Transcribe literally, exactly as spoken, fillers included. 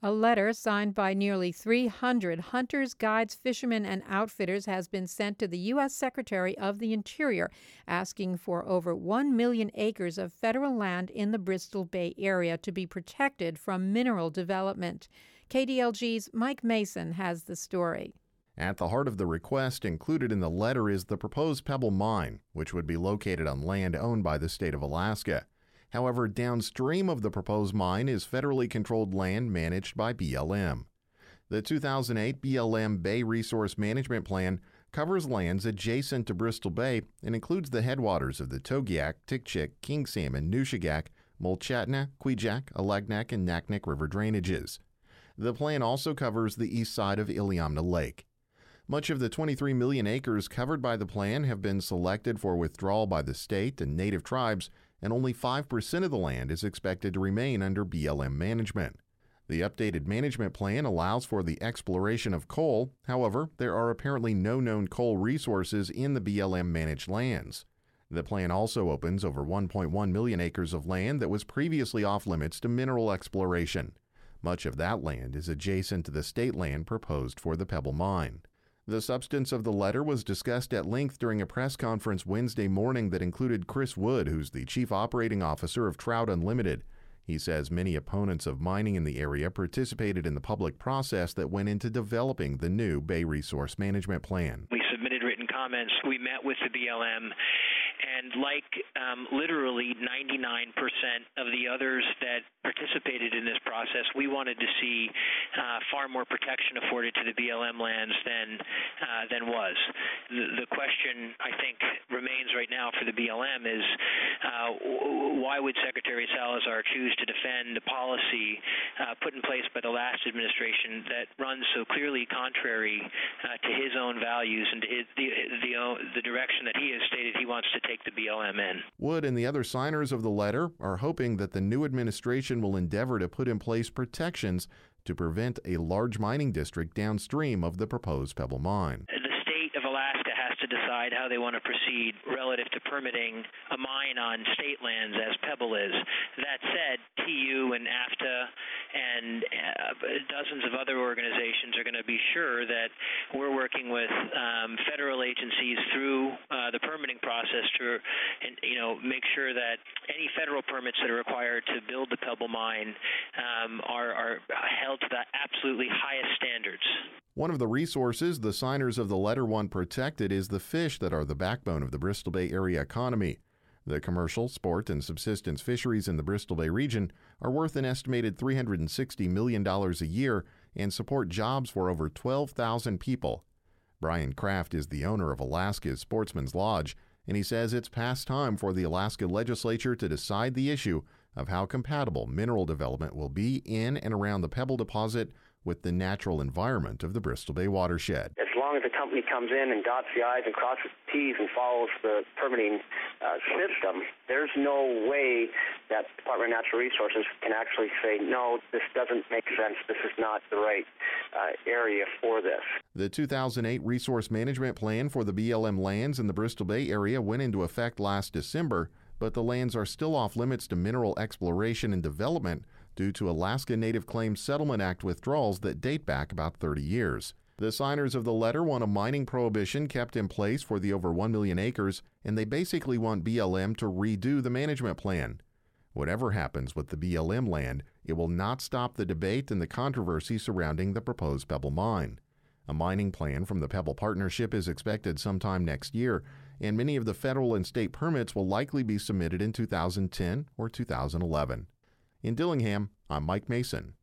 A letter signed by nearly three hundred hunters, guides, fishermen, and outfitters has been sent to the U S Secretary of the Interior asking for over one million acres of federal land in the Bristol Bay area to be protected from mineral development. K D L G's Mike Mason has the story. At the heart of the request included in the letter is the proposed Pebble Mine, which would be located on land owned by the state of Alaska. However, downstream of the proposed mine is federally controlled land managed by B L M. The two thousand eight B L M Bay Resource Management Plan covers lands adjacent to Bristol Bay and includes the headwaters of the Togiak, Tikchik, King Salmon, Nushagak, Mulchatna, Kvichak, Alagnak, and Naknek River drainages. The plan also covers the east side of Iliamna Lake. Much of the twenty-three million acres covered by the plan have been selected for withdrawal by the state and native tribes, and only five percent of the land is expected to remain under B L M management. The updated management plan allows for the exploration of coal. However, there are apparently no known coal resources in the B L M-managed lands. The plan also opens over one point one million acres of land that was previously off-limits to mineral exploration. Much of that land is adjacent to the state land proposed for the Pebble Mine. The substance of the letter was discussed at length during a press conference Wednesday morning that included Chris Wood, who's the chief operating officer of Trout Unlimited. He says many opponents of mining in the area participated in the public process that went into developing the new Bay Resource Management Plan. We submitted written comments. We met with the B L M. And like um, literally ninety-nine percent of the others that participated in this process, we wanted to see uh, far more protection afforded to the B L M lands than uh, than was. The, the question, I think, remains right now for the B L M is uh, why would Secretary Salazar choose to defend a policy uh, put in place by the last administration that runs so clearly contrary uh, to his own values and to his, the, the, the direction that he has stated he wants to take the B L M in. Wood and the other signers of the letter are hoping that the new administration will endeavor to put in place protections to prevent a large mining district downstream of the proposed Pebble Mine. The state of Alaska has to decide how they want to proceed relative to permitting a mine on state lands as Pebble is. That said, T U and AFTA and uh, dozens of other organizations are going to be sure that we're working with um, federal agencies through uh, the permitting process to, and, you know, make sure that any federal permits that are required to build the Pebble Mine um, are, are held to the absolutely highest standards. One of the resources the signers of the letter want protected is the fish that are the backbone of the Bristol Bay area economy. The commercial, sport, and subsistence fisheries in the Bristol Bay region are worth an estimated three hundred sixty million dollars a year and support jobs for over twelve thousand people. Brian Kraft is the owner of Alaska's Sportsman's Lodge, and he says it's past time for the Alaska legislature to decide the issue of how compatible mineral development will be in and around the Pebble deposit with the natural environment of the Bristol Bay watershed. As long as the company comes in and dots the I's and crosses the T's and follows the permitting uh, system, there's no way that Department of Natural Resources can actually say, no, this doesn't make sense, this is not the right uh, area for this. The two thousand eight Resource Management Plan for the B L M lands in the Bristol Bay area went into effect last December, but the lands are still off limits to mineral exploration and development due to Alaska Native Claims Settlement Act withdrawals that date back about thirty years. The signers of the letter want a mining prohibition kept in place for the over one million acres, and they basically want B L M to redo the management plan. Whatever happens with the B L M land, it will not stop the debate and the controversy surrounding the proposed Pebble Mine. A mining plan from the Pebble Partnership is expected sometime next year, and many of the federal and state permits will likely be submitted in two thousand ten or two thousand eleven. In Dillingham, I'm Mike Mason.